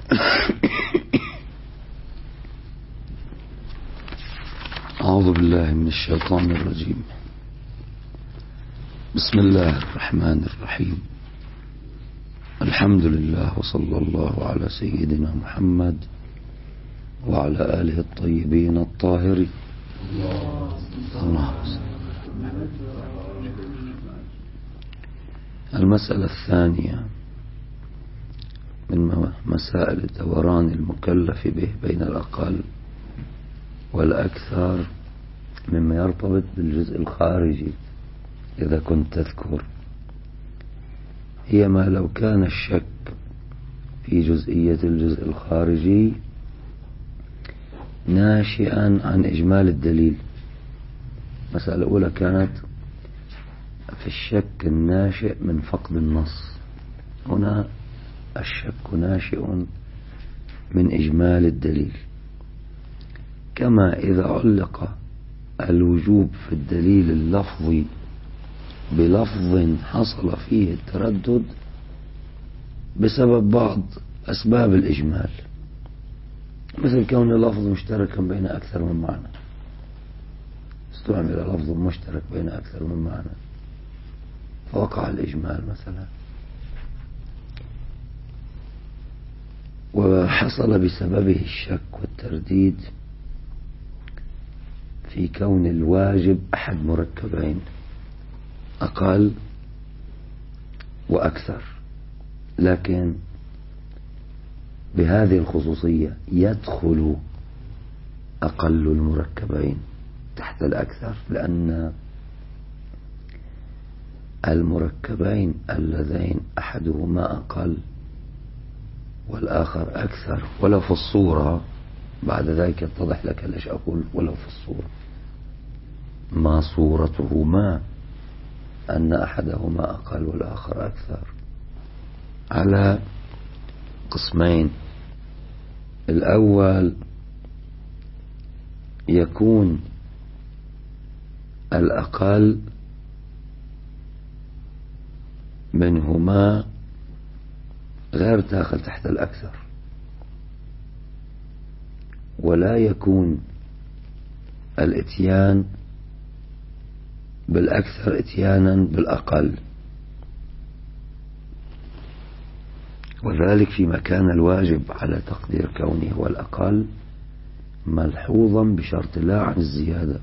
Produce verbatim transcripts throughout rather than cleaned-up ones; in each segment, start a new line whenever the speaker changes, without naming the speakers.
أعوذ بالله من الشيطان الرجيم. بسم الله الرحمن الرحيم. الحمد لله وصلى الله على سيدنا محمد وعلى آله الطيبين الطاهرين. الله. المسألة الثانية من مسائل دوران المكلف به بين الأقل والأكثر مما يرتبط بالجزء الخارجي. إذا كنت تذكر، هي ما لو كان الشك في جزئية الجزء الخارجي ناشئا عن إجمال الدليل. المسألة الأولى كانت في الشك الناشئ من فقد النص. هنا الشك ناشئ من إجمال الدليل، كما إذا علق الوجوب في الدليل اللفظي بلفظ حصل فيه التردد بسبب بعض أسباب الإجمال، مثل كون اللفظ مشتركا بين أكثر من معنى. استعمل لفظ مشترك بين أكثر من معنى فوقع الإجمال مثلا، وحصل بسببه الشك والترديد في كون الواجب أحد مركبين أقل وأكثر، لكن بهذه الخصوصية يدخل أقل المركبين تحت الأكثر، لأن المركبين اللذين أحدهما أقل والآخر أكثر، ولو في الصورة بعد ذلك يتضح لك ليش أقول ولو في الصورة، ما صورتهما أن أحدهما أقل والآخر أكثر على قسمين. الأول يكون الأقل منهما غير داخل تحت الأكثر، ولا يكون الاتيان بالأكثر اتيانا بالأقل، وذلك فيما كان الواجب على تقدير كونه هو الأقل ملحوظا بشرط لا عن الزيادة،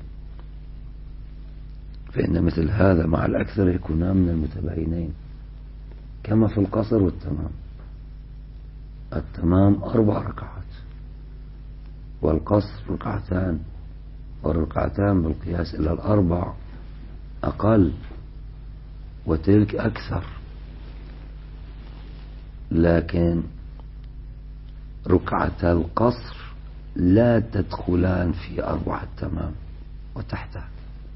فإن مثل هذا مع الأكثر يكونان من المتباينين، كما في القصر والتمام. التمام أربع ركعات والقصر ركعتان، والركعتان بالقياس إلى الأربع أقل وتلك أكثر، لكن ركعتا القصر لا تدخلان في أربعة التمام وتحتها،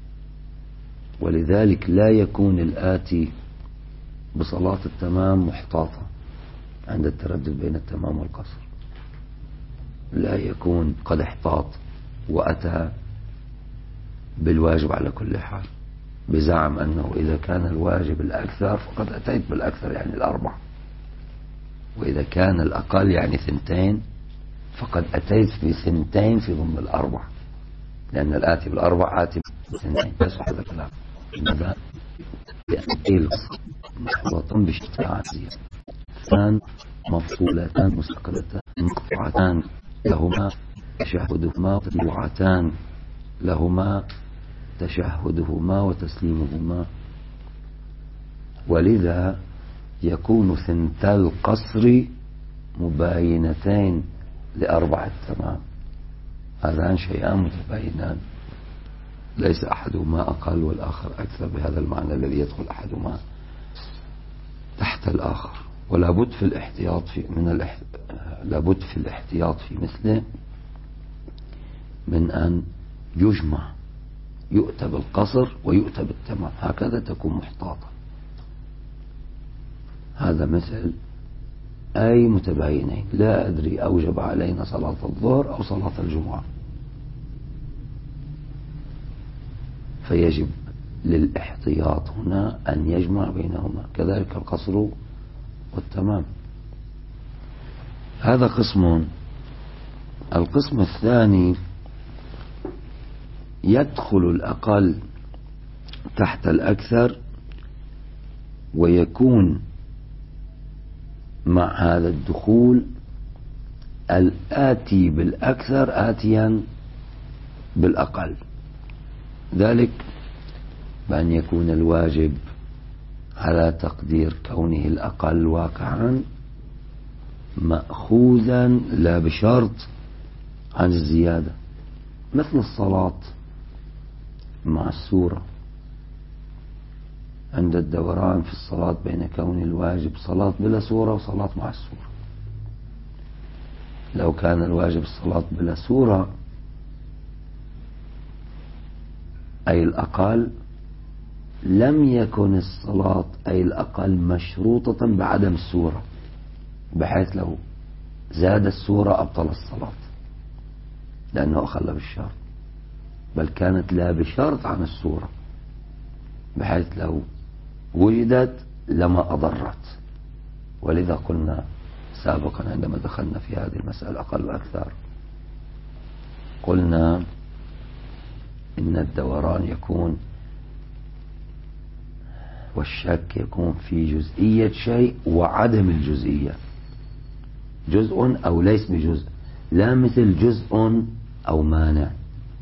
ولذلك لا يكون الآتي بصلاة التمام محتاطا عند التردد بين التمام والقصر، لا يكون قد احتاط وأتى بالواجب على كل حال بزعم أنه إذا كان الواجب الأكثر فقد أتيت بالأكثر يعني الأربع، وإذا كان الأقل يعني ثنتين فقد أتيت بثنتين في ضمن الأربع، لأن الآتي بالأربع آتي بثنتين. يصح هذا الكلام. إنما يأتي محوطا باشتراعات زيادتان مفصولتان مستقلتان مقطوعتان لهما تشهدهما وتطلعتان لهما تشهدهما وتسليمهما، ولذا يكون ثنتا القصر مباينتين لأربعة التمام. هذان شيئان متباينان، ليس أحدهما أقل والآخر أكثر بهذا المعنى الذي يدخل أحدهما تحت الآخر. ولا بد في الاحتياط في من الاح... لابد في الاحتياط في مثله من أن يجمع، يؤتى بالقصر ويؤتى بالتمام، هكذا تكون محتاطة. هذا مثل أي متباينين، لا أدري أوجب علينا صلاة الظهر أو صلاة الجمعة، فيجب للاحتياط هنا أن يجمع بينهما، كذلك القصر والتمام. هذا قسم. القسم الثاني يدخل الأقل تحت الأكثر، ويكون مع هذا الدخول الآتي بالأكثر آتيا بالأقل، ذلك بأن يكون الواجب على تقدير كونه الأقل واقعا مأخوذا لا بشرط عن الزيادة، مثل الصلاة مع السورة. عند الدوران في الصلاة بين كون الواجب صلاة بلا سورة وصلاة مع السورة. لو كان الواجب الصلاة بلا سورة أي الأقل، لم يكن الصلاة أي الأقل مشروطة بعدم السورة، بحيث لو زاد السورة أبطل الصلاة لأنه أخل بالشرط، بل كانت لا بشرط عن السورة، بحيث لو وجدت لما أضرت. ولذا قلنا سابقا عندما دخلنا في هذه المسألة أقل وأكثر، قلنا إن الدوران يكون والشك يكون في جزئية شيء وعدم الجزئية، جزء أو ليس بجزء، لا مثل جزء أو مانع.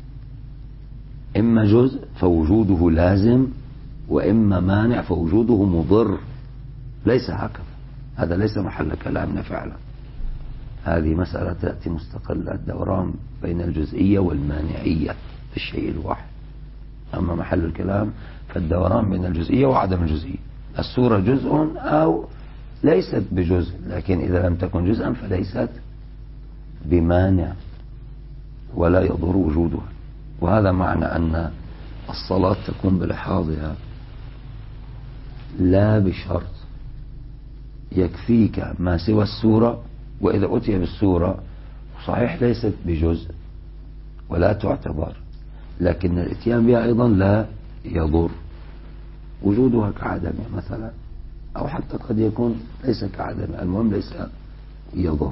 إما جزء فوجوده لازم، وإما مانع فوجوده مضر، ليس هكذا. هذا ليس محل كلامنا فعلا، هذه مسألة تأتي مستقلة، الدوران بين الجزئية والمانعية في الشيء الواحد. أما محل الكلام فالدوران بين الجزئية وعدم الجزئية. السورة جزء أو ليست بجزء، لكن إذا لم تكن جزءا فليست بمانع ولا يضر وجودها. وهذا معنى أن الصلاة تكون بلحاظها لا بشرط، يكفيك ما سوى السورة. وإذا أتي بالسورة صحيح ليست بجزء ولا تعتبر، لكن الاتيان بها أيضا لا يضر، وجودها كعدمها مثلا، أو حتى قد يكون ليس كعدمها، المهم ليس يضر.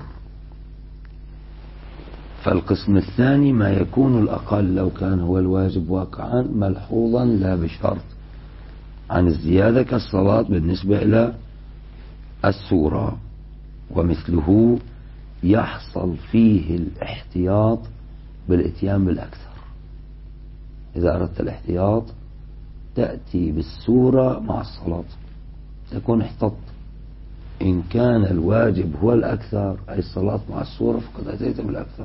فالقسم الثاني ما يكون الأقل لو كان هو الواجب واقعا ملحوظا لا بشرط عن الزيادة، كالصلاة بالنسبة إلى السورة. ومثله يحصل فيه الاحتياط بالاتيان بالأكثر. إذا أردت الاحتياط تأتي بالسورة مع الصلاة، تكون احتط. إن كان الواجب هو الأكثر أي الصلاة مع السورة فقد أتيت بالأكثر،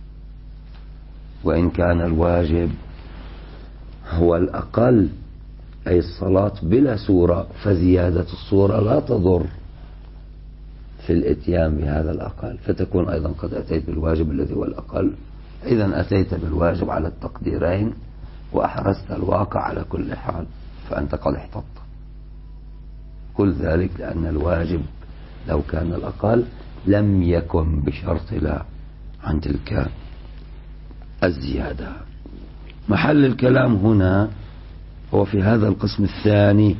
وإن كان الواجب هو الأقل أي الصلاة بلا سورة فزيادة السورة لا تضر في الاتيان بهذا الأقل، فتكون أيضا قد أتيت بالواجب الذي هو الأقل. إذن أتيت بالواجب على التقديرين وأحرزت الواقع على كل حال، فأنت قد احتطت. كل ذلك لأن الواجب لو كان الأقل لم يكن بشرط لا عن تلك الزيادة. محل الكلام هنا هو في هذا القسم الثاني،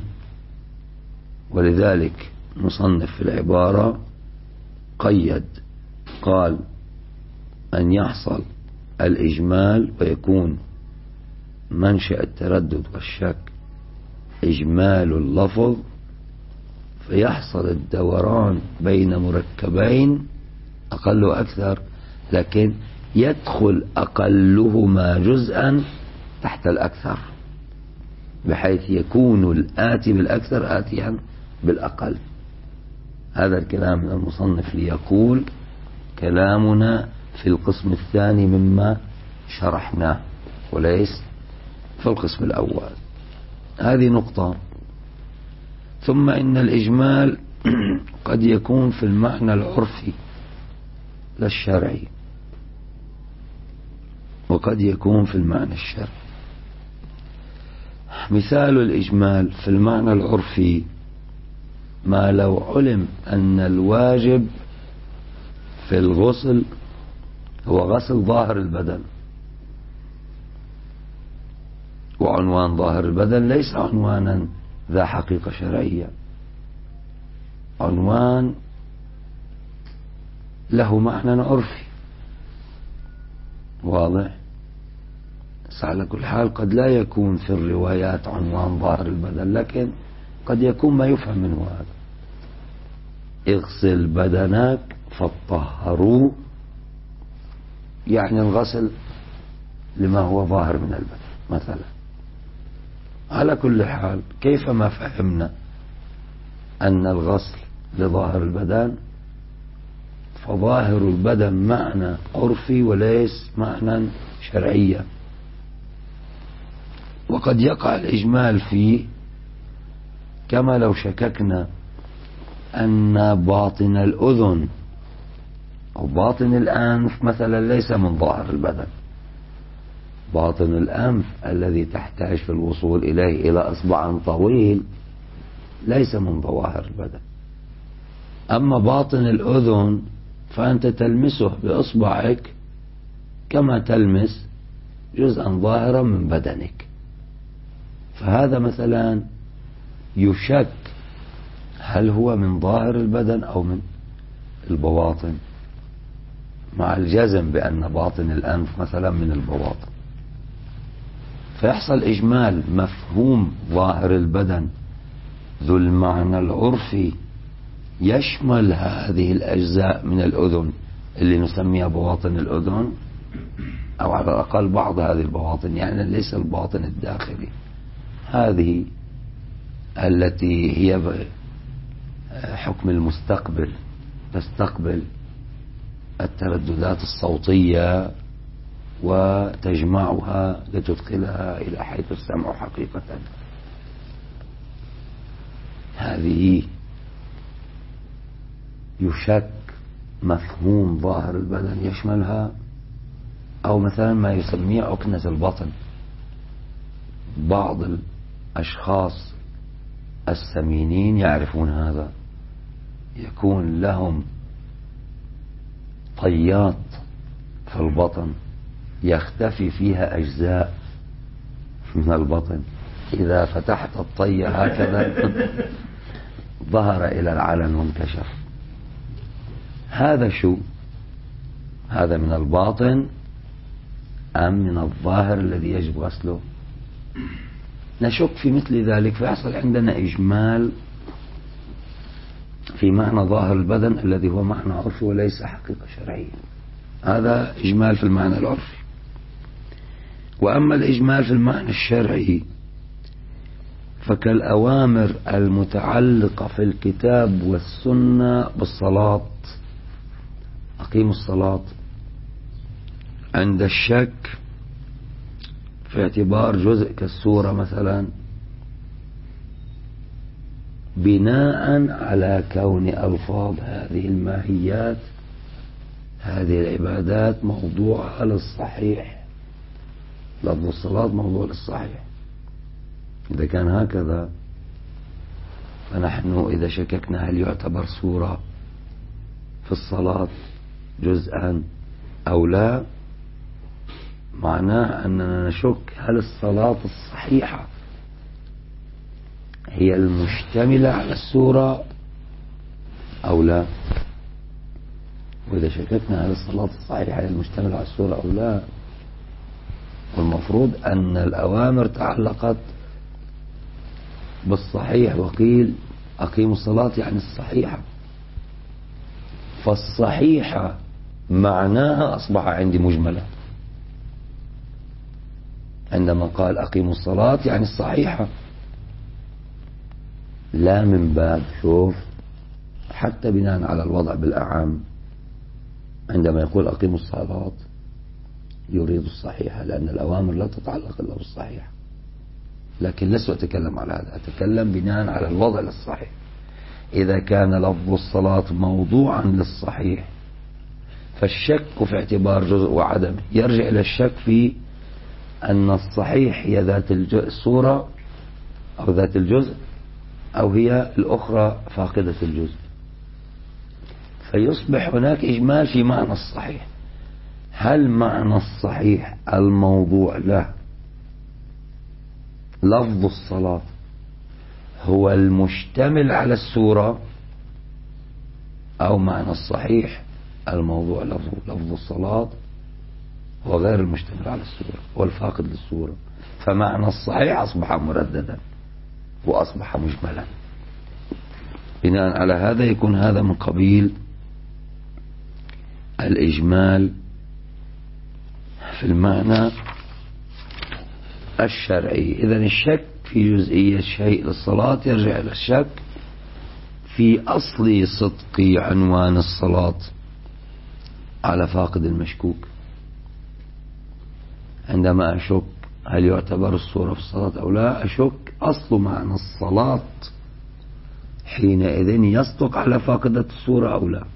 ولذلك مصنف في العبارة قيد، قال أن يحصل الإجمال ويكون منشأ التردد والشك إجمال اللفظ، فيحصل الدوران بين مركبين أقل وأكثر، لكن يدخل أقلهما جزءا تحت الأكثر، بحيث يكون الآتي بالأكثر آتيا بالأقل. هذا الكلام من المصنف ليقول كلامنا في القسم الثاني مما شرحناه وليس في القسم الأول. هذه نقطة. ثم إن الإجمال قد يكون في المعنى العرفي لا الشرعي، وقد يكون في المعنى الشرعي. مثال الإجمال في المعنى العرفي ما لو علم أن الواجب في الغسل هو غسل ظاهر البدن، وعنوان ظاهر البدن ليس عنوانا ذا حقيقة شرعية، عنوان له معنى عرفي واضح. على كل حال قد لا يكون في الروايات عنوان ظاهر البدن، لكن قد يكون ما يفهم منه هذا. اغسل بدنك فطهروا، يعني الغسل لما هو ظاهر من البدن مثلا. على كل حال كيفما فهمنا أن الغسل لظاهر البدن، فظاهر البدن معنى عرفي وليس معنى شرعيا. وقد يقع الإجمال فيه، كما لو شككنا أن باطن الأذن أو باطن الأنف مثلا ليس من ظاهر البدن. باطن الأنف الذي تحتاج في الوصول إليه إلى إصبع طويل ليس من ظواهر البدن. أما باطن الأذن فأنت تلمسه بإصبعك كما تلمس جزءا ظاهرا من بدنك. فهذا مثلا يشك هل هو من ظاهر البدن أو من البواطن، مع الجزم بأن باطن الأنف مثلا من البواطن. فيحصل إجمال مفهوم ظاهر البدن ذو المعنى العرفي يشمل هذه الأجزاء من الأذن اللي نسميها بواطن الأذن، أو على الأقل بعض هذه البواطن، يعني ليس الباطن الداخلي، هذه التي هي حكم المستقبل، تستقبل الترددات الصوتية وتجمعها لتدخلها إلى حيث السمع حقيقة. هذه يشك مفهوم ظاهر البدن يشملها، أو مثلا ما يسميه عكنة البطن. بعض الأشخاص السمينين يعرفون هذا، يكون لهم طيات في البطن يختفي فيها أجزاء من البطن، إذا فتحت الطية هكذا ظهر إلى العلن وانكشف. هذا شو؟ هذا من الباطن أم من الظاهر الذي يجب غسله؟ نشك في مثل ذلك، فيحصل عندنا إجمال في معنى ظاهر البدن الذي هو معنى عرفي وليس حقيقة شرعية. هذا إجمال في المعنى العرفي. وأما الإجمال في المعنى الشرعي فكالأوامر المتعلقة في الكتاب والسنة بالصلاة، أقيموا الصلاة، عند الشك في اعتبار جزء كالسورة مثلا، بناء على كون ألفاظ هذه الماهيات، هذه العبادات موضوعة للصحيح، لفظ الصلاة موضوع للصحيح. إذا كان هكذا فنحن إذا شككنا هل يعتبر سورة في الصلاة جزءا أو لا، معناه أننا نشك هل الصلاة الصحيحة هي المشتملة على السورة أو لا. وإذا شككنا هل الصلاة الصحيحة هي المشتملة على السورة أو لا، والمفروض أن الأوامر تعلقت بالصحيح، وقيل أقيموا الصلاة يعني الصحيحة، فالصحيحة معناها أصبح عندي مجملة. عندما قال أقيموا الصلاة يعني الصحيحة، لا من باب شوف حتى بناء على الوضع بالأعم، عندما يقول أقيموا الصلاة يريد الصحيحة، لأن الأوامر لا تتعلق إلا بالصحيحة. لكن لست أتكلم على هذا، أتكلم بناء على الوضع للصحيح. إذا كان لفظ الصلاة موضوعا للصحيح فالشك في اعتبار جزء وعدم يرجع إلى الشك في أن الصحيح هي ذات الصورة أو ذات الجزء، أو هي الأخرى فاقدة الجزء. فيصبح هناك إجمال في معنى الصحيح. هل معنى الصحيح الموضوع له لفظ الصلاة هو المشتمل على السورة، أو معنى الصحيح الموضوع لفظ, لفظ الصلاة هو غير المشتمل على الصورة والفاقد للصورة، فمعنى الصحيح أصبح مرددا وأصبح مجملا. بناء على هذا يكون هذا من قبيل الإجمال في المعنى الشرعي. إذن الشك في جزئية شيء للصلاة يرجع إلى الشك في أصل صدق عنوان الصلاة على فاقد المشكوك. عندما أشك هل يعتبر الصورة في الصلاة أو لا، أشك أصل معنى الصلاة حينئذ يصدق على فاقدة الصورة أو لا،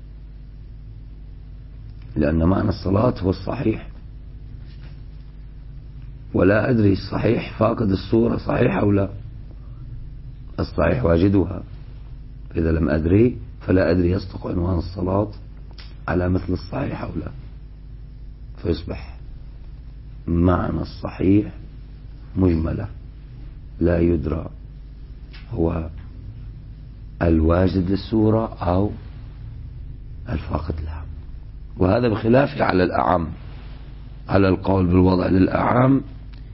لأن معنى الصلاة هو الصحيح، ولا أدري الصحيح فاقد الصورة صحيح أو لا. الصحيح واجدها، إذا لم أدري فلا أدري يصدق عنوان الصلاة على مثل الصحيح أو لا، فيصبح معنى الصحيح مجملة لا يدرى هو الواجد للصورة أو الفاقد لها. وهذا بخلاف على الأعم. على القول بالوضع للأعم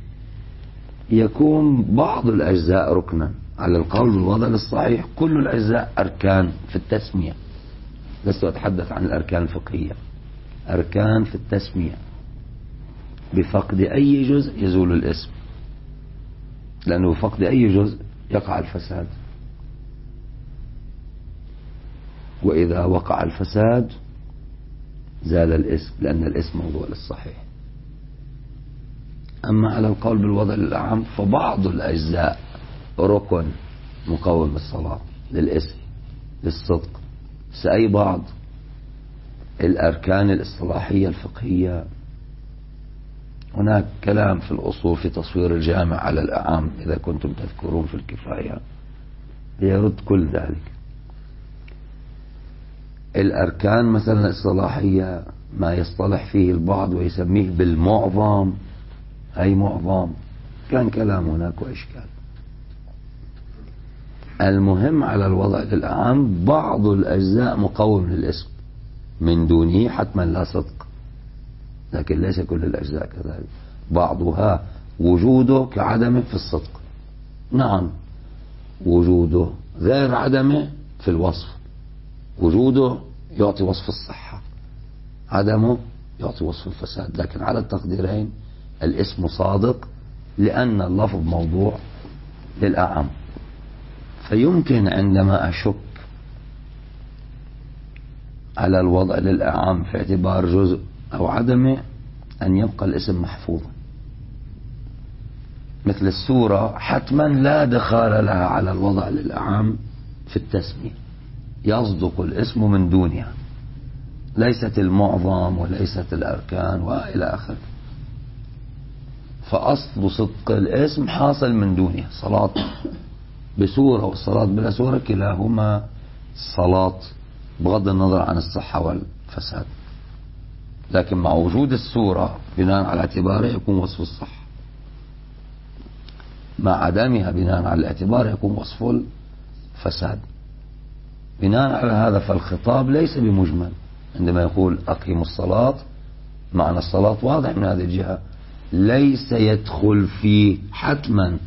يكون بعض الأجزاء ركنا، على القول بالوضع للصحيح كل الأجزاء أركان في التسمية. لست أتحدث عن الأركان الفقهية، أركان في التسمية، بفقد أي جزء يزول الاسم، لأنه بفقد أي جزء يقع الفساد، وإذا وقع الفساد زال الاسم، لأن الاسم موضوع للصحيح. أما على القول بالوضع للأعم فبعض الأجزاء ركن مقوم الصلاة للاسم للصدق، سأي بعض الأركان الإصطلاحية الفقهية هناك كلام في الأصول في تصوير الجامع على الأعم إذا كنتم تذكرون في الكفاية يرد كل ذلك. الأركان مثلا الإصطلاحية ما يصطلح فيه البعض ويسميه بالمعظم، أي معظم كان كلام هناك وإشكال. المهم على الوضع للأعم بعض الأجزاء مقوم للاسم، من دونه حتما لا صدق، لكن ليس كل الأجزاء كذلك. بعضها وجوده كعدمه في الصدق، نعم وجوده غير عدمه في الوصف، وجوده يعطي وصف الصحة، عدمه يعطي وصف الفساد، لكن على التقديرين الاسم صادق لأن اللفظ موضوع للأعم. فيمكن عندما أشك على الوضع للأعم في اعتبار جزء أو عدمه أن يبقى الاسم محفوظا، مثل السورة حتما لا دخال لها على الوضع للأعم في التسمية، يصدق الاسم من دونها، ليست المعظم وليست الأركان وإلى آخره. فأصل صدق الاسم حاصل من دونها، صلاة بسورة والصلاة بلا سورة كلاهما صلاة بغض النظر عن الصحة والفساد، لكن مع وجود السورة بناء على اعتباره يكون وصف الصحة، مع عدمها بناء على الاعتبار يكون وصف الفساد. بناء على هذا فالخطاب ليس بمجمل عندما يقول أقيموا الصلاة، معنى الصلاة واضح من هذه الجهة، ليس يدخل فيه حتما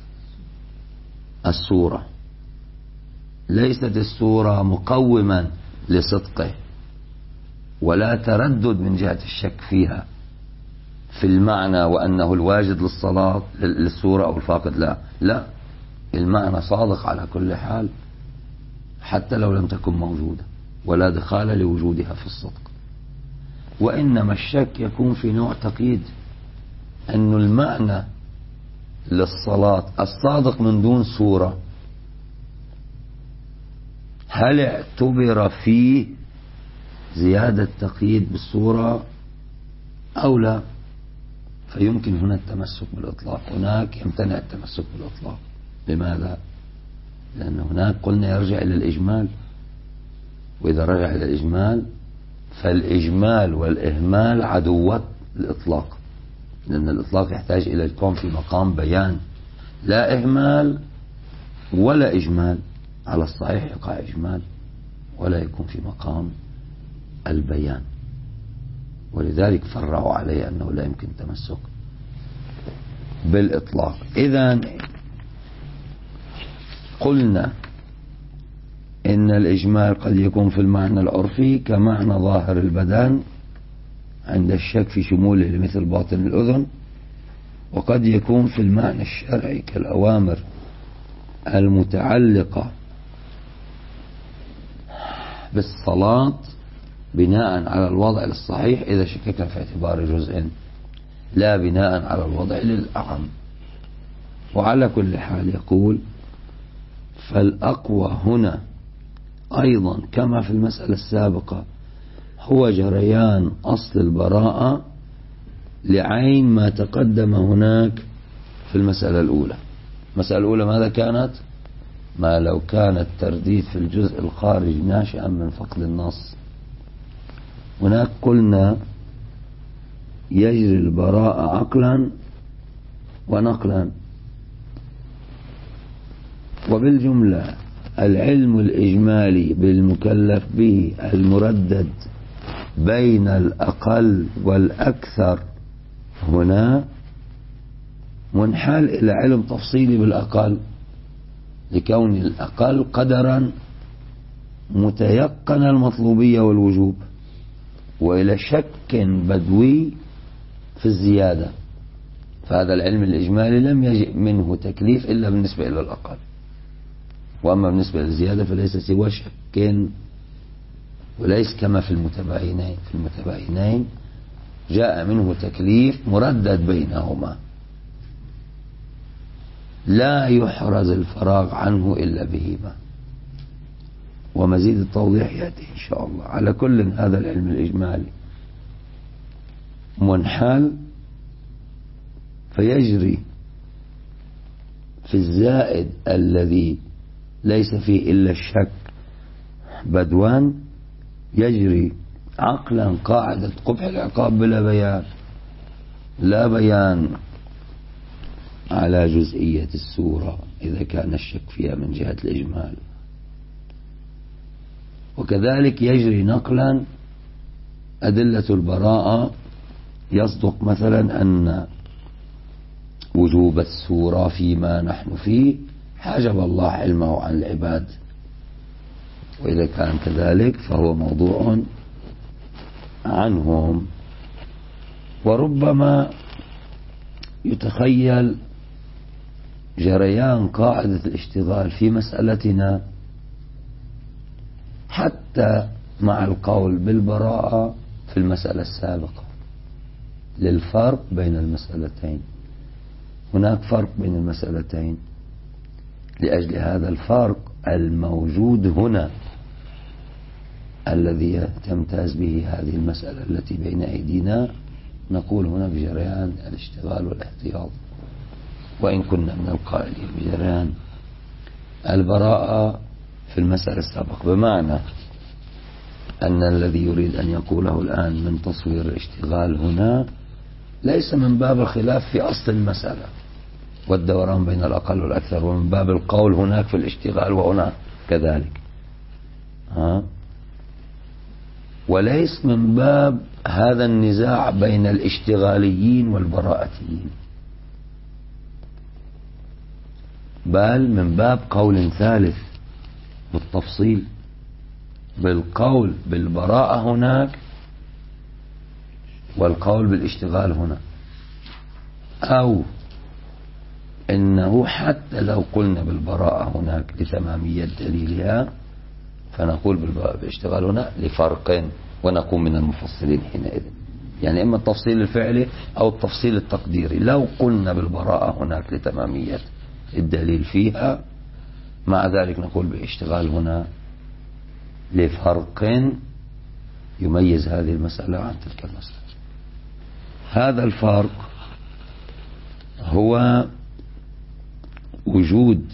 السورة، ليست السورة مقوما لصدقه، ولا تردد من جهة الشك فيها في المعنى وأنه الواجد للصلاة للسورة أو الفاقد، لا لا، المعنى صادق على كل حال حتى لو لم تكن موجودة، ولا دخال لوجودها في الصدق. وإنما الشك يكون في نوع تقييد، أن المعنى للصلاة الصادق من دون صورة هل اعتبر فيه زيادة تقييد بالصورة أو لا؟ فيمكن هنا التمسك بالإطلاق، هناك يمتنع التمسك بالإطلاق. لماذا؟ لأن هناك قلنا يرجع إلى الإجمال، وإذا رجع إلى الإجمال فالإجمال والإهمال عدوات الإطلاق، لأن الإطلاق يحتاج إلى الكون في مقام بيان، لا إهمال ولا إجمال. على الصحيح يقع إجمال ولا يكون في مقام البيان، ولذلك فرعوا عليه أنه لا يمكن تمسك بالإطلاق. إذن قلنا إن الإجمال قد يكون في المعنى العرفي كمعنى ظاهر البدن عند الشك في شموله لمثل باطن الأذن، وقد يكون في المعنى الشرعي كالأوامر المتعلقة بالصلاة بناء على الوضع الصحيح إذا شككنا في اعتبار جزء، لا بناء على الوضع للأعم. وعلى كل حال يقول فالأقوى هنا أيضا كما في المسألة السابقة هو جريان أصل البراءة لعين ما تقدم هناك في المسألة الأولى. المسألة الأولى ماذا كانت؟ ما لو كان الترديد في الجزء الخارج ناشئا من فقد النص. هناك قلنا يجري البراءة عقلا ونقلا، وبالجملة العلم الإجمالي بالمكلف به المردد بين الأقل والأكثر هنا منحال إلى علم تفصيلي بالأقل، لكون الأقل قدرا متيقن المطلوبية والوجوب، وإلى شك بدوي في الزيادة. فهذا العلم الإجمالي لم يجئ منه تكليف إلا بالنسبة إلى الأقل، وأما بالنسبة للزيادة فليس سوى شك، وليس كما في المتباينين. في المتباينين جاء منه تكليف مردد بينهما لا يحرز الفراغ عنه إلا بهما، ومزيد التوضيح يأتي إن شاء الله. على كل هذا العلم الإجمالي منحال فيجري في الزائد الذي ليس فيه إلا الشك بدوان، يجري عقلا قاعدة قبح العقاب بلا بيان، لا بيان على جزئية السورة إذا كان الشك فيها من جهة الإجمال. وكذلك يجري نقلا أدلة البراءة، يصدق مثلا أن وجوب السورة فيما نحن فيه حجب الله علمه عن العباد، وإذا كان كذلك فهو موضوع عنهم. وربما يتخيل جريان قاعدة الاشتغال في مسألتنا حتى مع القول بالبراءة في المسألة السابقة للفرق بين المسألتين. هناك فرق بين المسألتين، لأجل هذا الفرق الموجود هنا الذي تمتاز به هذه المسألة التي بين أيدينا، نقول هنا بجريان الاشتغال والاحتياط، وإن كنا من القائلين بجريان البراءة في المسألة السابقة، بمعنى أن الذي يريد أن يقوله الآن من تصوير الاشتغال هنا ليس من باب الخلاف في أصل المسألة والدوران بين الأقل والأكثر، ومن باب القول هناك في الاشتغال وهنا كذلك، ها؟ وليس من باب هذا النزاع بين الاشتغاليين والبراءتيين، بل من باب قول ثالث بالتفصيل، بالقول بالبراءة هناك والقول بالاشتغال هنا. أو إنه حتى لو قلنا بالبراءة هناك لتمامية دليلها فنقول بالاشتغال هنا لفرق، ونكون من المفصلين حينئذ، يعني إما التفصيل الفعلي أو التفصيل التقديري. لو قلنا بالبراءة هناك لتمامية الدليل فيها، مع ذلك نقول بالاشتغال هنا لفرق يميز هذه المسألة عن تلك المسألة. هذا الفرق هو وجود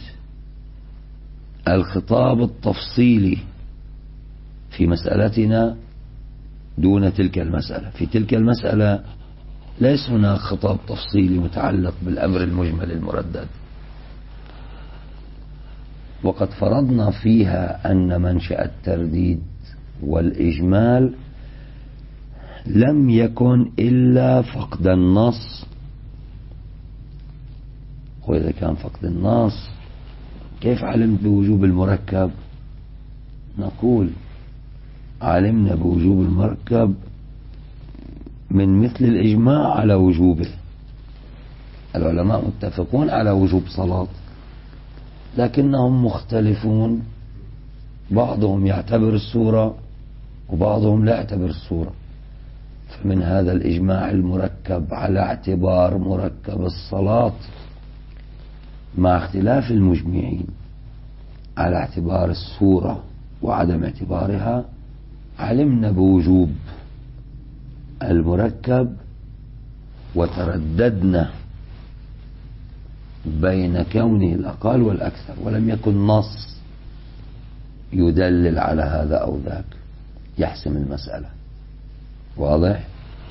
الخطاب التفصيلي في مسألتنا دون تلك المسألة. في تلك المسألة ليس هناك خطاب تفصيلي متعلق بالأمر المجمل المردد، وقد فرضنا فيها أن منشأ الترديد والإجمال لم يكن إلا فقد النص. وإذا كان فقد النص كيف علمت بوجوب المركب؟ نقول علمنا بوجوب المركب من مثل الإجماع على وجوبه. العلماء متفقون على وجوب صلاة، لكنهم مختلفون، بعضهم يعتبر السورة وبعضهم لا يعتبر السورة. فمن هذا الإجماع المركب على اعتبار مركب الصلاة مع اختلاف المجمعين على اعتبار السورة وعدم اعتبارها، علمنا بوجوب المركب وترددنا بين كونه الأقل والأكثر، ولم يكن نص يدلل على هذا أو ذاك يحسم المسألة. واضح؟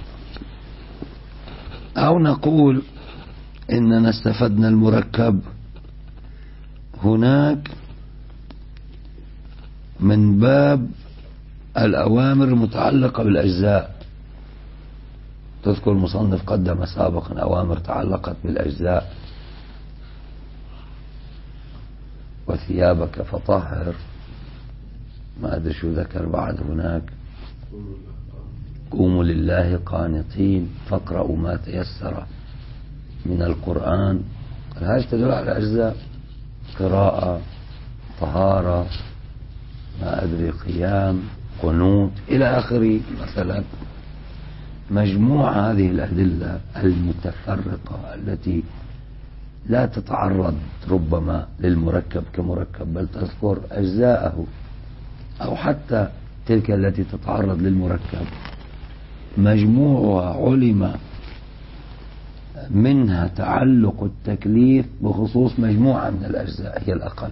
أو نقول إننا استفدنا المركب هناك من باب الأوامر المتعلقة بالأجزاء. تذكر المصنف قدم سابقا أوامر تعلقت بالأجزاء: وثيابك فطهر، ما أدري شو ذكر بعد هناك، قوموا لله قانتين، فاقرأوا ما تيسر من القرآن. هذا تدل على أجزاء: قراءة، طهارة، ما أدري قيام، قنوت، إلى آخره. مثلا مجموع هذه الأدلة المتفرقة التي لا تتعرض ربما للمركب كمركب بل تذكر أجزاءه، أو حتى تلك التي تتعرض للمركب مجموعها علم منها تعلق التكليف بخصوص مجموعة من الأجزاء هي الأقل،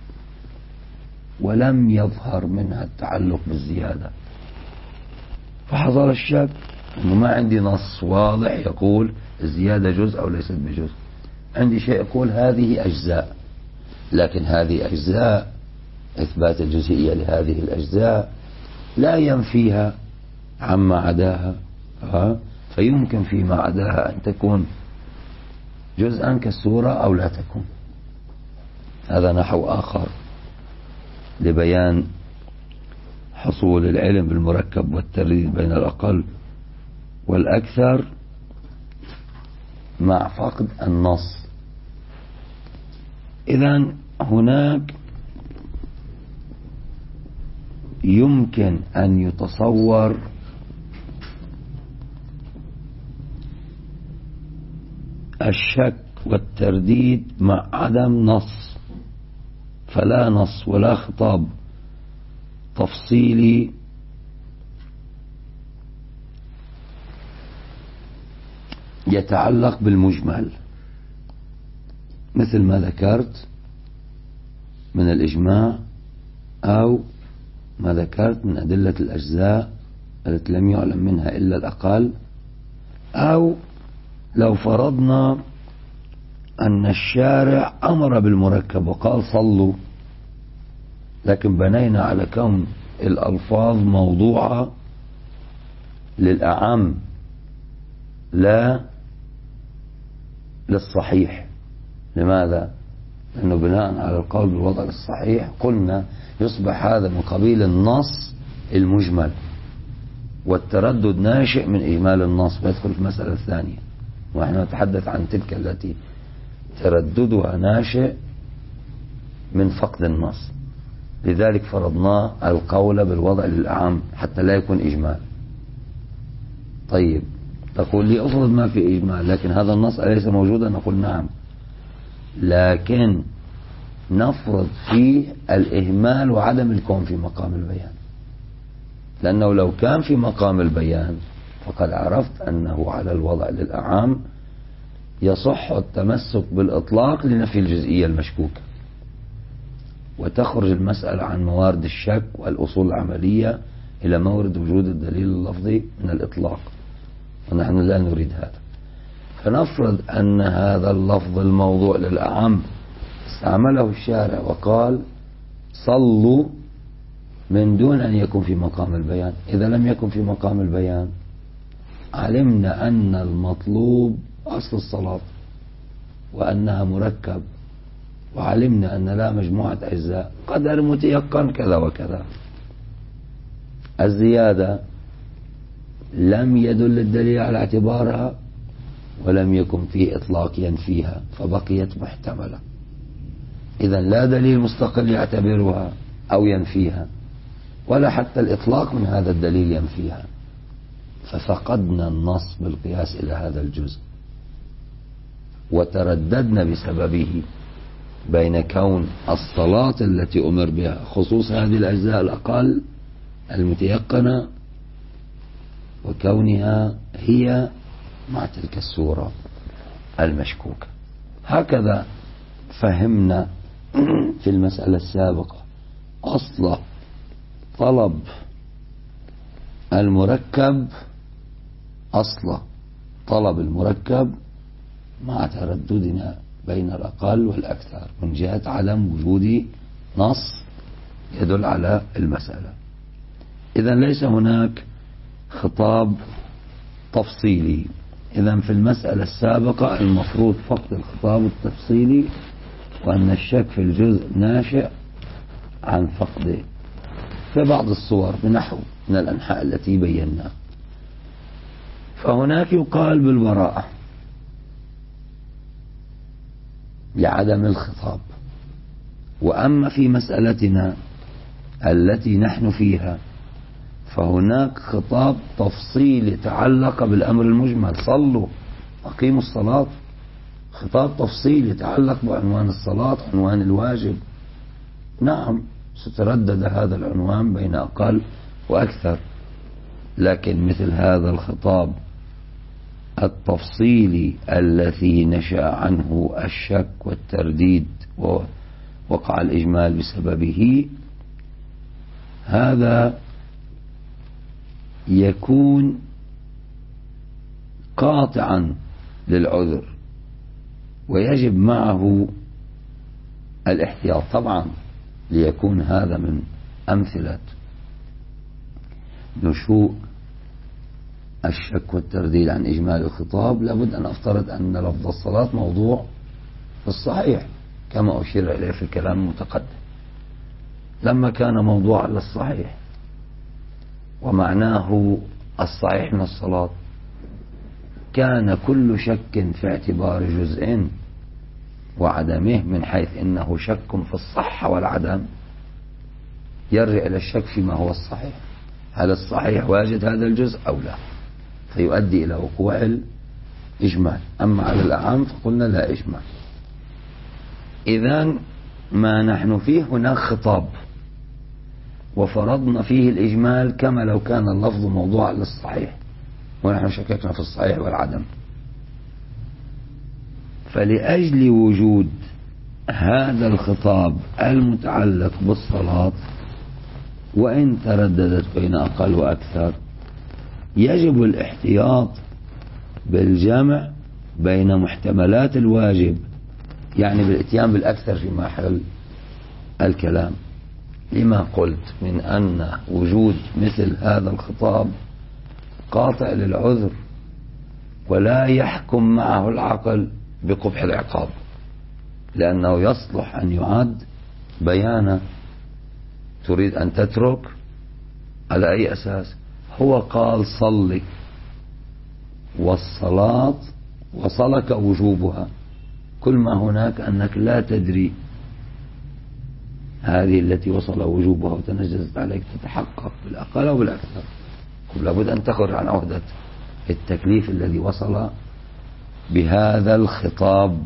ولم يظهر منها التعلق بالزيادة. فحصل الشك أنه ما عندي نص واضح يقول الزيادة جزء أو ليست بجزء، عندي شيء يقول هذه أجزاء، لكن هذه أجزاء إثبات الجزئية لهذه الأجزاء لا ينفيها عما عداها، فيمكن فيما عداها أن تكون جزءا كالسورة أو لا تكون. هذا نحو آخر لبيان حصول العلم بالمركب والترديد بين الأقل والأكثر مع فقد النص. إذن هناك يمكن أن يتصور الشك والترديد مع عدم نص، فلا نص ولا خطاب تفصيلي يتعلق بالمجمل، مثل ما ذكرت من الإجماع أو ما ذكرت من أدلة الأجزاء التي لم يعلم منها إلا الأقل، أو لو فرضنا أن الشارع أمر بالمركب وقال صلوا، لكن بنينا على كون الألفاظ موضوعة للأعم لا للصحيح. لماذا؟ لأنه بناء على القول بالوضع الصحيح قلنا يصبح هذا من قبيل النص المجمل، والتردد ناشئ من إجمال النص، ويدخل في المسألة الثانية، ونحن نتحدث عن تلك التي ترددها ناشئ من فقد النص. لذلك فرضنا القول بالوضع للأعم حتى لا يكون إجمال. طيب تقول لي أفرض ما في إجمال لكن هذا النص أليس موجودا؟ نقول نعم، لكن نفرض فيه الإهمال وعدم الكون في مقام البيان، لأنه لو كان في مقام البيان فقد عرفت أنه على الوضع للأعم يصح التمسك بالإطلاق لنفي الجزئية المشكوكة، وتخرج المسألة عن موارد الشك والأصول العملية إلى مورد وجود الدليل اللفظي من الإطلاق، ونحن لا نريد هذا. فنفرض أن هذا اللفظ الموضوع للأعم استعمله الشارع وقال صلوا من دون أن يكون في مقام البيان. إذا لم يكن في مقام البيان علمنا أن المطلوب أصل الصلاة وأنها مركب، وعلمنا أن لا مجموعة أجزاء قدر متيقن كذا وكذا. الزيادة لم يدل الدليل على اعتبارها ولم يكن فيه إطلاق ينفيها فبقيت محتملة. إذن لا دليل مستقل يعتبرها أو ينفيها، ولا حتى الإطلاق من هذا الدليل ينفيها، ففقدنا النص بالقياس إلى هذا الجزء، وترددنا بسببه بين كون الصلاة التي أمر بها خصوص هذه الأجزاء الأقل المتيقنة وكونها هي مع تلك السورة المشكوكة. هكذا فهمنا في المسألة السابقة أصل طلب المركب، أصل طلب المركب مع ترددنا بين الأقل والأكثر من جهة عدم وجود نص يدل على المسألة. إذن ليس هناك خطاب تفصيلي. إذن في المسألة السابقة المفروض فقط الخطاب التفصيلي، وأن الشك في الجزء ناشئ عن فقده في بعض الصور بنحو من الأنحاء التي بيناها. فهناك يقال بالبراءة لعدم الخطاب. وأما في مسألتنا التي نحن فيها فهناك خطاب تفصيلي يتعلق بالأمر المجمل، صلوا أقيموا الصلاة، خطاب تفصيلي يتعلق بعنوان الصلاة، عنوان الواجب. نعم ستردد هذا العنوان بين أقل وأكثر، لكن مثل هذا الخطاب التفصيلي الذي نشأ عنه الشك والترديد ووقع الإجمال بسببه، هذا يكون قاطعا للعذر ويجب معه الاحتياط. طبعا ليكون هذا من أمثلة نشوء الشك والترديد عن إجمال الخطاب لابد أن أفترض أن لفظ الصلاة موضوع في الصحيح كما أشير إليه في الكلام المتقدم. لما كان موضوعا للصحيح ومعناه الصحيح من الصلاة، كان كل شك في اعتبار جزء وعدمه من حيث إنه شك في الصحة والعدم يرجع إلى الشك فيما هو الصحيح، هل الصحيح واجد هذا الجزء أو لا، فيؤدي إلى وقوع الإجمال. أما على الأعم فقلنا لا إجمال. إذن ما نحن فيه هناك خطاب وفرضنا فيه الإجمال كما لو كان اللفظ موضوعا للصحيح ونحن شككنا في الصحيح والعدم. فلأجل وجود هذا الخطاب المتعلق بالصلاة وإن ترددت بين أقل وأكثر، يجب الاحتياط بالجمع بين محتملات الواجب، يعني بالاتيان بالأكثر في محل الكلام، لما قلت من أن وجود مثل هذا الخطاب قاطع للعذر ولا يحكم معه العقل بقبح العقاب، لأنه يصلح أن يعد بيانا. تريد أن تترك على أي أساس؟ هو قال صلي، والصلاة وصلك وجوبها، كل ما هناك أنك لا تدري هذه التي وصل وجوبها وتنجزت عليك تتحقق بالأقل أو بالأكثر، لابد أن تخرج عن عهدة التكليف الذي وصل بهذا الخطاب.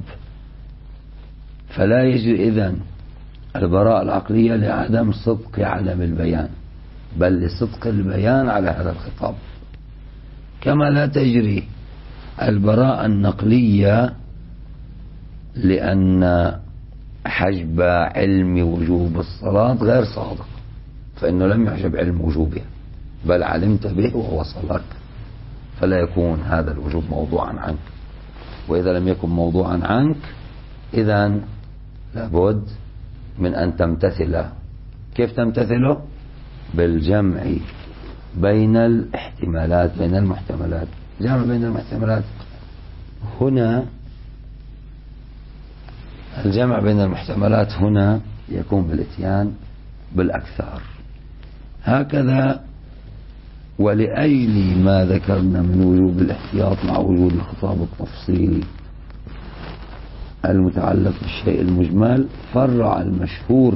فلا يجري إذن البراءة العقلية لعدم صدق عدم البيان، بل لصدق البيان على هذا الخطاب. كما لا تجري البراءة النقلية لأن حجب علم وجوب الصلاة غير صادق، فإنه لم يحجب علم وجوبها بل علمت به ووصلك، فلا يكون هذا الوجوب موضوعا عنك. وإذا لم يكن موضوعا عنك إذن لابد من أن تمتثله. كيف تمتثله؟ بالجمع بين الاحتمالات بين المحتملات. الجمع بين المحتملات هنا الجمع بين المحتملات هنا يكون بالإتيان بالأكثر. هكذا ولأجل ما ذكرنا من وجوب الاحتياط مع وجود الخطاب التفصيلي المتعلق بالشيء المجمل، فرع المشهور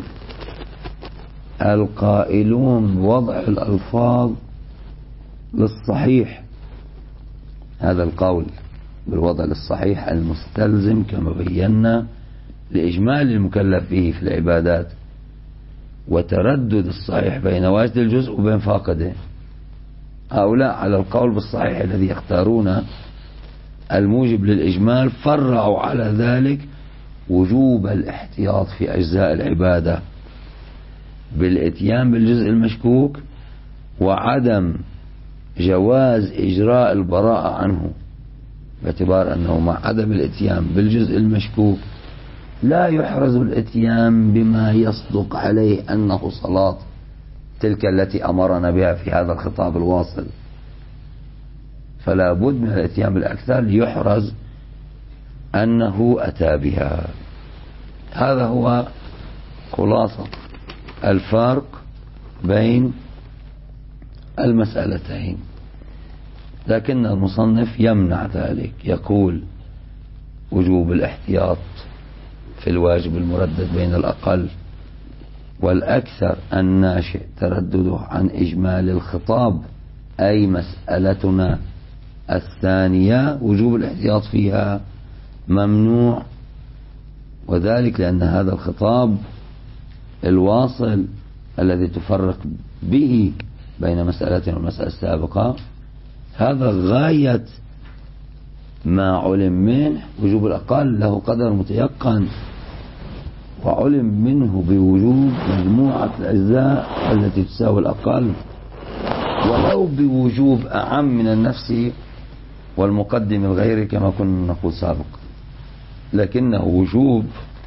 القائلون وضع الألفاظ للصحيح، هذا القول بالوضع للصحيح المستلزم كما بينا لإجمال المكلف به في العبادات، وتردد الصحيح بين واجد الجزء وبين فاقده. هؤلاء على القول بالصحيح الذي يختارون الموجب للإجمال فرعوا على ذلك وجوب الاحتياط في أجزاء العبادة بالإتيان بالجزء المشكوك، وعدم جواز إجراء البراءة عنه، باعتبار أنه مع عدم الإتيان بالجزء المشكوك لا يحرز الإتيان بما يصدق عليه أنه صلاة تلك التي أمرنا بها في هذا الخطاب الواصل، فلا بد من الإتيان بالأكثر ليحرز أنه أتى بها. هذا هو خلاصة الفرق بين المسألتين، لكن المصنف يمنع ذلك، يقول وجوب الاحتياط في الواجب المردد بين الأقل والأكثر الناشئ تردده عن إجمال الخطاب، أي مسألتنا الثانية وجوب الاحتياط فيها ممنوع، وذلك لأن هذا الخطاب الواصل الذي تفرق به بين مسألة والمسألة السابقة هذا غاية ما علم منه وجوب الأقل له قدر متيقن، وعلم منه بوجوب مجموعة الأجزاء التي تساوي الأقل، ولو بوجوب أعم من النفس والمقدم الغير كما كنا نقول سابقا، لكنه وجوب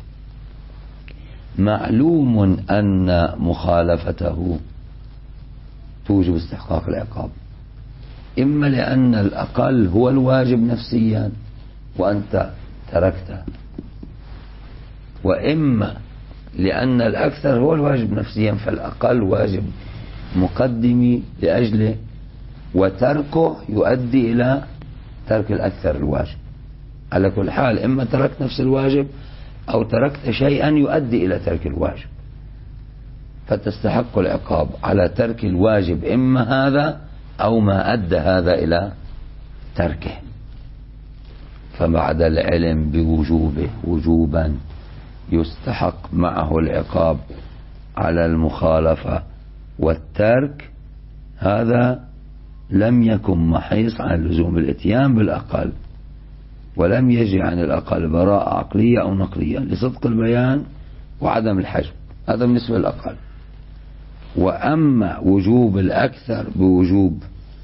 معلوم أن مخالفته توجب استحقاق العقاب، إما لأن الأقل هو الواجب نفسيا وأنت تركته، وإما لأن الأكثر هو الواجب نفسيا فالأقل واجب مقدمي لأجله، وتركه يؤدي إلى ترك الأكثر الواجب. على كل حال إما تركت نفس الواجب أو تركت شيئا يؤدي إلى ترك الواجب، فتستحق العقاب على ترك الواجب، إما هذا أو ما أدى هذا إلى تركه. فبعد العلم بوجوبه وجوبا يستحق معه العقاب على المخالفة والترك، هذا لم يكن محيص عن لزوم الاتيان بالأقل، ولم يجري عن الأقل براءة عقلية أو نقلية لصدق البيان وعدم الحجب، هذا بالنسبة للأقل. وأما وجوب الأكثر بوجوب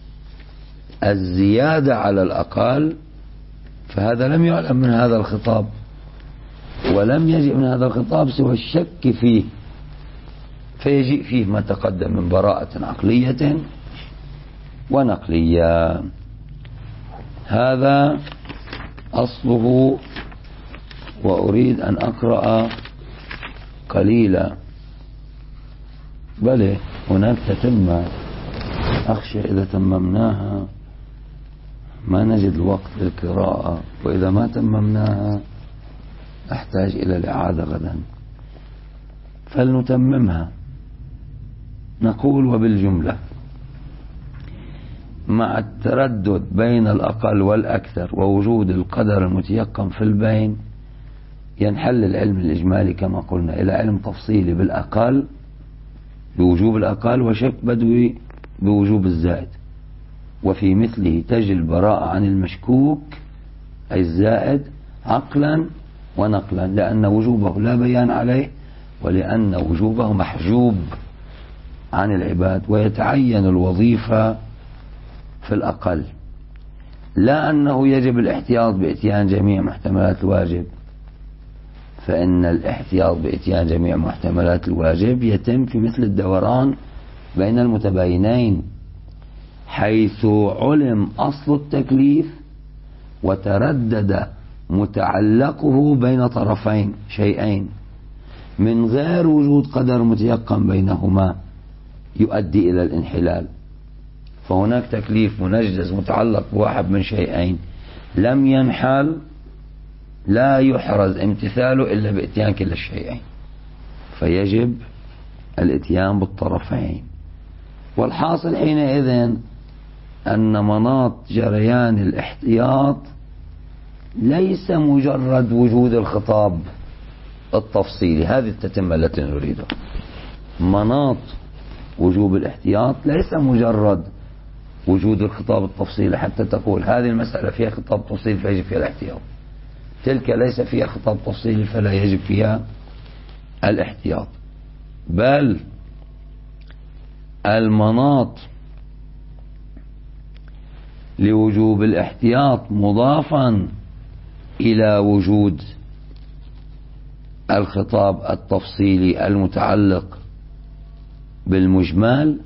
الزيادة على الأقل فهذا لم يعلم من هذا الخطاب، ولم يجئ من هذا الخطاب سوى الشك فيه، فيجيء فيه ما تقدم من براءة عقلية ونقلية. هذا أصله، وأريد أن أقرأ قليلا، بل هناك تتمة أخشى إذا تممناها ما نجد الوقت للقراءة، وإذا ما تممناها أحتاج إلى الإعادة غدا، فلنتممها. نقول وبالجملة مع التردد بين الأقل والأكثر ووجود القدر المتيقن في البين ينحل العلم الإجمالي كما قلنا إلى علم تفصيلي بالأقل بوجوب الأقل وشك بدوي بوجوب الزائد، وفي مثله تجي البراءة عن المشكوك أي الزائد عقلا ونقلا، لأن وجوبه لا بيان عليه ولأن وجوبه محجوب عن العباد، ويتعين الوظيفة في الأقل، لا أنه يجب الاحتياط بإتيان جميع محتملات الواجب، فإن الاحتياط بإتيان جميع محتملات الواجب يتم في مثل الدوران بين المتباينين، حيث علم أصل التكليف وتردد متعلقه بين طرفين شيئين من غير وجود قدر متيقن بينهما يؤدي إلى الانحلال. فهناك تكليف منجز متعلق بواحد من شيئين لم ينحل، لا يحرز امتثاله إلا بإتيان كلا الشيئين، فيجب الإتيان بالطرفين. والحاصل حينئذ أن مناط جريان الاحتياط ليس مجرد وجود الخطاب التفصيلي، هذه التتمة التي نريدها. مناط وجوب الاحتياط ليس مجرد وجود الخطاب التفصيلي حتى تقول هذه المسألة فيها خطاب تفصيلي فيجب فيها الاحتياط، تلك ليس فيها خطاب تفصيلي فلا يجب فيها الاحتياط. بل المناط لوجوب الاحتياط مضافا إلى وجود الخطاب التفصيلي المتعلق بالمجمل،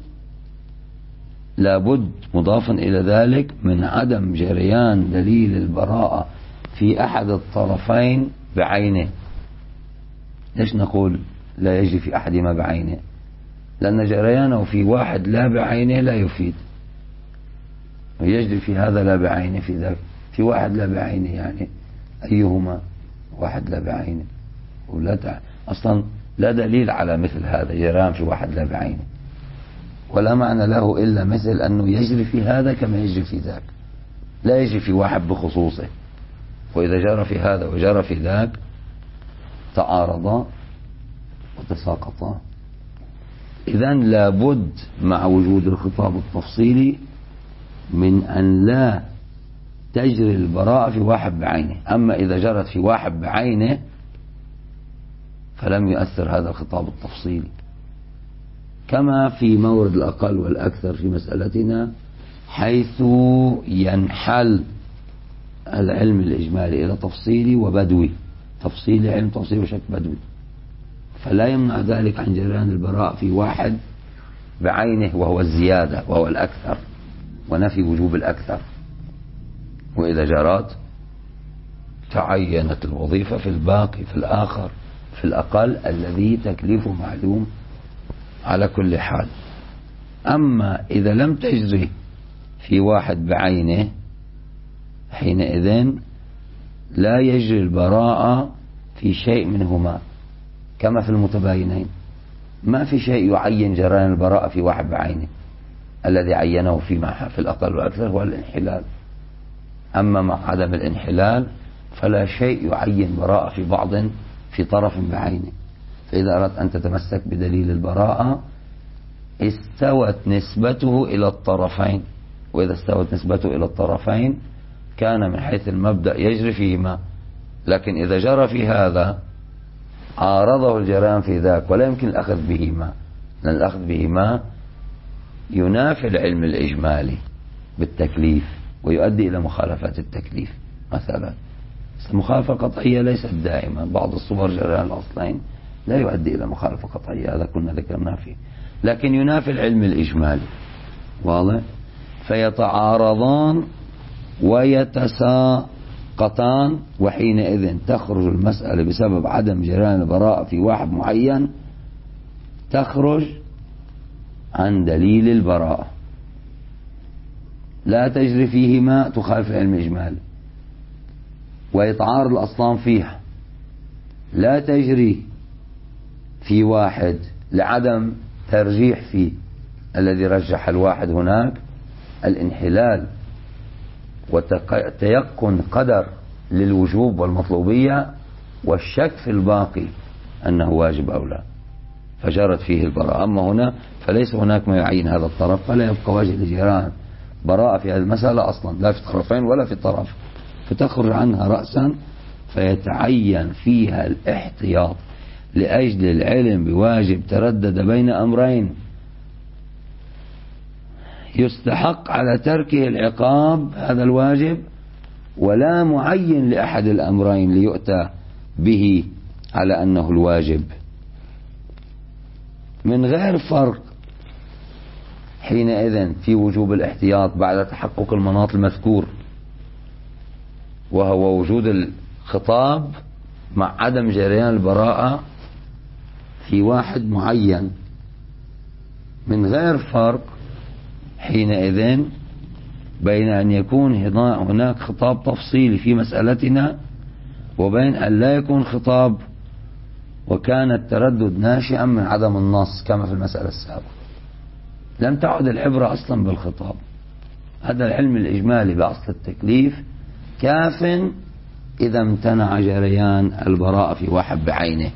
لابد مضافا إلى ذلك من عدم جريان دليل البراءة في أحد الطرفين بعينه. ليش نقول لا يجري في أحدهما بعينه؟ لأن جريانه في واحد لا بعينه لا يفيد، يجري في هذا لا بعينه في ذاك، في واحد لا بعينه، يعني أيهما واحد لا بعينه ولا تع... أصلا لا دليل على مثل هذا جريان في واحد لا بعينه، ولا معنى له إلا مثل أنه يجري في هذا كما يجري في ذاك، لا يجري في واحد بخصوصه، وإذا جرى في هذا وجرى في ذاك تعارضا وتساقطا. إذن لابد مع وجود الخطاب التفصيلي من أن لا تجري البراءة في واحد بعينه. أما إذا جرت في واحد بعينه فلم يؤثر هذا الخطاب التفصيلي، كما في مورد الأقل والأكثر في مسألتنا، حيث ينحل العلم الإجمالي إلى تفصيلي وبدوي، تفصيلي علم تفصيلي وشك بدوي، فلا يمنع ذلك عن جريان البراءة في واحد بعينه وهو الزيادة وهو الأكثر، ونفي وجوب الأكثر. وإذا جرت تعينت الوظيفة في الباقي في الآخر في الأقل الذي تكليفه معلوم على كل حال. أما إذا لم تجري في واحد بعينه حينئذ لا يجري البراءة في شيء منهما، كما في المتباينين ما في شيء يعين جريان البراءة في واحد بعينه، الذي عينه فيما في الأقل والأكثر هو الانحلال. أما مع عدم الانحلال فلا شيء يعين براءة في بعض في طرف بعينه. فإذا أردت أن تتمسك بدليل البراءة استوت نسبته إلى الطرفين، وإذا استوت نسبته إلى الطرفين كان من حيث المبدأ يجري فيهما، لكن إذا جرى في هذا عارضه الجريان في ذاك ولا يمكن الأخذ بهما، لأن الأخذ بهما ينافي العلم الإجمالي بالتكليف ويؤدي إلى مخالفة التكليف. مثلا المخالفة القطعية ليست دائما، بعض الصور جريان الأصلين لا يؤدي إلى مخالفة قطعية، هذا كنا ذكرنا فيه، لكن ينافي العلم الإجمالي، واضح؟ فيتعارضان ويتساقطان، وحينئذ تخرج المسألة بسبب عدم جريان البراءة في واحد معين تخرج عن دليل البراءة، لا تجري فيهما تخالف العلم الإجمالي، ويتعارض الأصلان فيها، لا تجري في واحد لعدم ترجيح فيه، الذي رجح الواحد هناك الانحلال وتيقن قدر للوجوب والمطلوبية، والشك في الباقي أنه واجب أو لا، فجرت فيه البراءة. أما هنا فليس هناك ما يعين هذا الطرف، فلا يبقى وجه لجيران براءة في هذه المسألة أصلا، لا في طرفين ولا في طرف، فتخرج عنها رأسا، فيتعين فيها الاحتياط لأجل العلم بواجب تردد بين أمرين يستحق على تركه العقاب، هذا الواجب، ولا معين لأحد الأمرين ليؤتى به على أنه الواجب، من غير فرق حينئذ في وجوب الاحتياط بعد تحقق المناط المذكور، وهو وجود الخطاب مع عدم جريان البراءة في واحد معين، من غير فرق حينئذ بين أن يكون هناك خطاب تفصيلي في مسألتنا وبين أن لا يكون خطاب وكان التردد ناشئا من عدم النص كما في المسألة السابقة. لم تعد العبرة أصلا بالخطاب. هذا العلم الإجمالي بأصل التكليف كاف إذا امتنع جريان البراءة في واحد بعينه.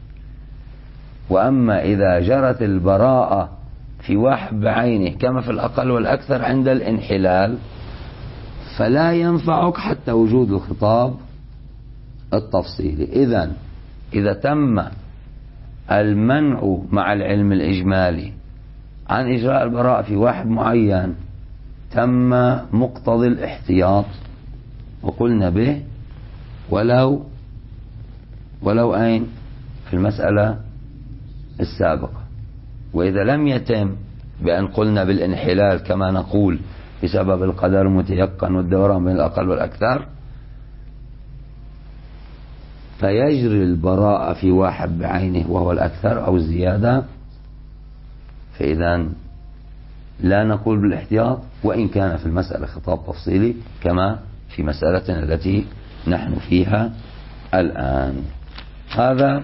وأما إذا جرت البراءة في واحد بعينه كما في الأقل والأكثر عند الانحلال فلا ينفعك حتى وجود الخطاب التفصيلي. إذن إذا تم المنع مع العلم الإجمالي عن إجراء البراءة في واحد معين تم مقتضي الاحتياط وقلنا به ولو ولو أين في المسألة السابقة. وإذا لم يتم بأن قلنا بالانحلال كما نقول بسبب القدر المتيقن والدوران بين الأقل والأكثر فيجري البراءة في واحد بعينه وهو الأكثر أو الزيادة، فإذا لا نقول بالاحتياط وإن كان في المسألة خطاب تفصيلي كما في مسألتنا التي نحن فيها الآن. هذا.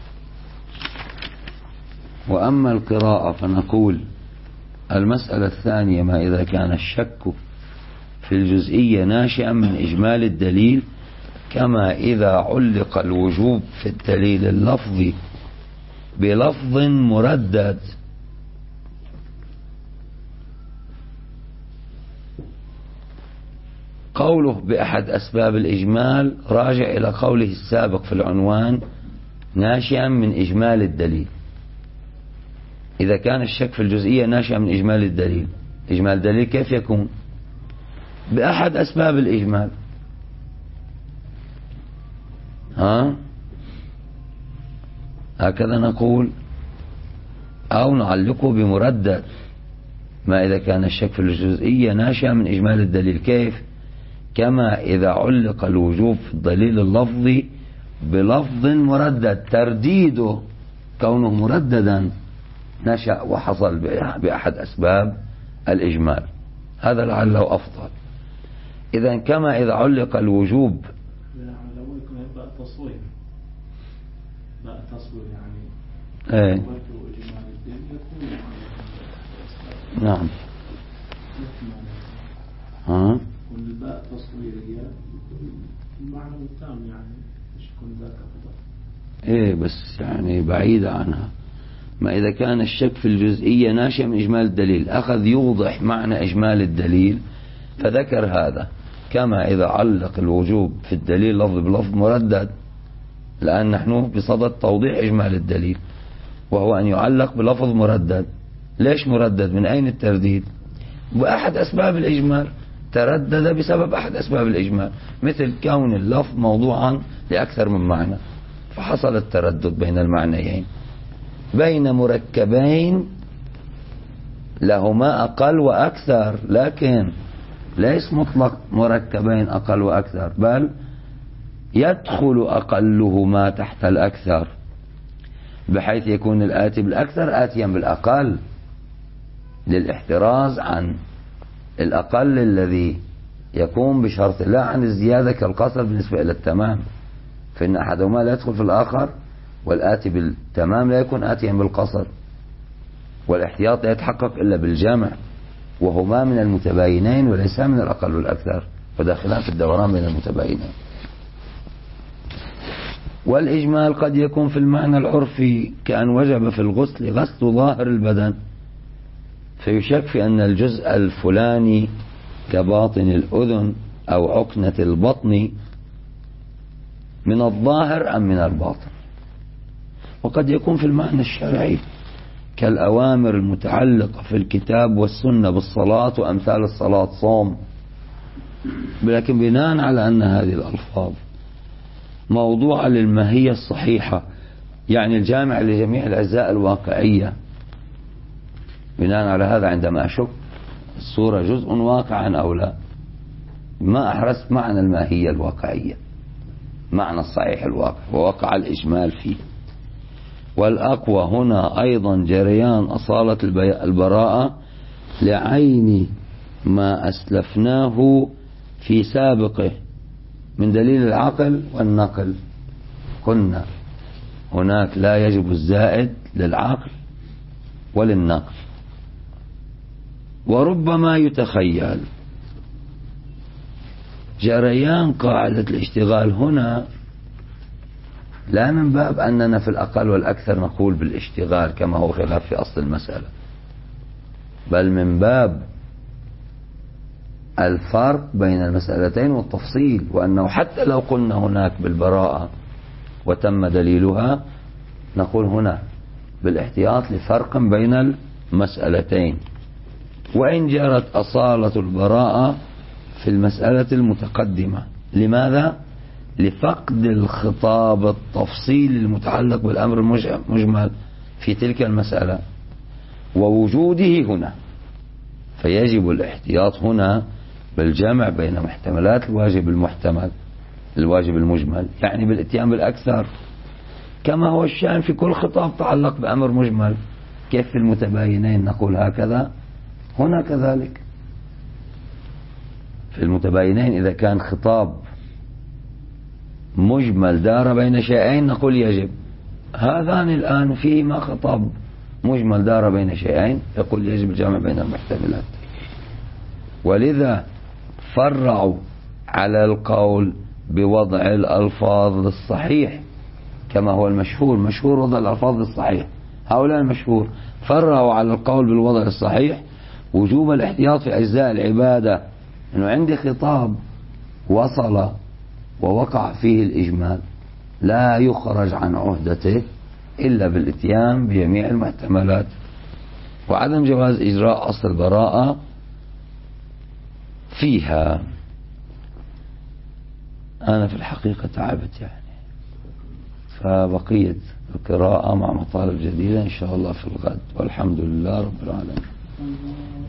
وأما القراءة فنقول المسألة الثانية ما إذا كان الشك في الجزئية ناشئا من إجمال الدليل كما إذا علق الوجوب في الدليل اللفظي بلفظ مردد قوله بأحد أسباب الإجمال راجع إلى قوله السابق في العنوان ناشئا من إجمال الدليل. إذا كان الشك في الجزئية ناشئا من إجمال الدليل، إجمال الدليل كيف يكون؟ بأحد أسباب الإجمال. ها هكذا نقول أو نعلقه بمردد ما إذا كان الشك في الجزئية ناشئا من إجمال الدليل. كيف؟ كما إذا علق الوجوب في الدليل اللفظي بلفظ مردد ترديده كونه مرددا نشأ وحصل بأحد أسباب الإجمال. هذا لعله أفضل. إذا كما إذا علق الوجوب
بقى تصوير بقى تصوير
يعني ايه نعم ها
والباء تصويرية المعنى التام يعني مش يكون ذاك أفضل.
ايه بس يعني بعيدة عنها. ما إذا كان الشك في الجزئية ناشئ من إجمال الدليل أخذ يوضح معنى إجمال الدليل فذكر هذا كما إذا علق الوجوب في الدليل لفظ بلفظ مردد، لأن نحن بصدد توضيح إجمال الدليل وهو أن يعلق بلفظ مردد. ليش مردد؟ من أين الترديد؟ بأحد أسباب الإجمال، تردد بسبب أحد أسباب الإجمال مثل كون اللفظ موضوعا لأكثر من معنى فحصل التردد بين المعنيين بين مركبين لهما أقل وأكثر، لكن ليس مطلق مركبين أقل وأكثر بل يدخل أقلهما تحت الأكثر بحيث يكون الآتي بالأكثر آتيا بالأقل للاحتراز عن الأقل الذي يكون بشرط لا عن الزيادة كالقصر بالنسبة إلى التمام، فإن أحدهما لا يدخل في الآخر والآتي بالتمام لا يكون آتيا بالقصر، والاحتياط لا يتحقق إلا بالجمع وهما من المتباينين وليس من الأقل والأكثر، وداخلان في الدوران بين المتباينين. والإجمال قد يكون في المعنى العرفي كأن وجب في الغسل غسل ظاهر البدن فيشك في أن الجزء الفلاني كباطن الأذن أو عكنة البطن من الظاهر أم من الباطن. وقد يكون في المعنى الشرعي كالأوامر المتعلقة في الكتاب والسنة بالصلاة وأمثال الصلاة صوم، لكن بناء على أن هذه الألفاظ موضوعة للماهية الصحيحة يعني الجامع لجميع الأجزاء الواقعية بناء على هذا عندما أشك الصورة جزء واقعا أو لا، ما أحرزت معنى الماهية الواقعية، معنى الصحيح الواقع، ووقع الإجمال فيه. والأقوى هنا أيضا جريان أصالة البراءة لعين ما أسلفناه في سابقه من دليل العقل والنقل. قلنا هناك لا يجب الزائد للعقل وللنقل، وربما يتخيل جريان قاعدة الاشتغال هنا لا من باب أننا في الأقل والأكثر نقول بالاشتغال كما هو خلاف في أصل المسألة، بل من باب الفرق بين المسألتين والتفصيل، وأنه حتى لو قلنا هناك بالبراءة وتم دليلها نقول هنا بالاحتياط لفرق بين المسألتين. وإن جرت أصالة البراءة في المسألة المتقدمة، لماذا؟ لفقد الخطاب التفصيلي المتعلق بالأمر المجمل في تلك المسألة ووجوده هنا، فيجب الاحتياط هنا بالجمع بين محتملات الواجب المحتمل الواجب المجمل، يعني بالاتيان بالأكثر، كما هو الشأن في كل خطاب تعلق بأمر مجمل. كيف في المتباينين نقول هكذا، هنا كذلك في المتباينين إذا كان خطاب مجمل دار بين شيئين نقول يجب. هذان الآن فيهما خطاب مجمل دار بين شيئين يقول يجب الجمع بين المحتملات. ولذا فرعوا على القول بوضع الألفاظ للصحيح كما هو المشهور، مشهور وضع الألفاظ للصحيح، هؤلاء المشهور فرعوا على القول بالوضع الصحيح وجوب الاحتياط في أجزاء العبادة، أنه عندي خطاب وصل ووقع فيه الإجمال لا يخرج عن عهدته إلا بالاتيان بجميع المحتملات. وعدم جواز إجراء أصل البراءة فيها. أنا في الحقيقة تعبت يعني، فبقية القراءة مع مطالب جديدة إن شاء الله في الغد، والحمد لله رب العالمين.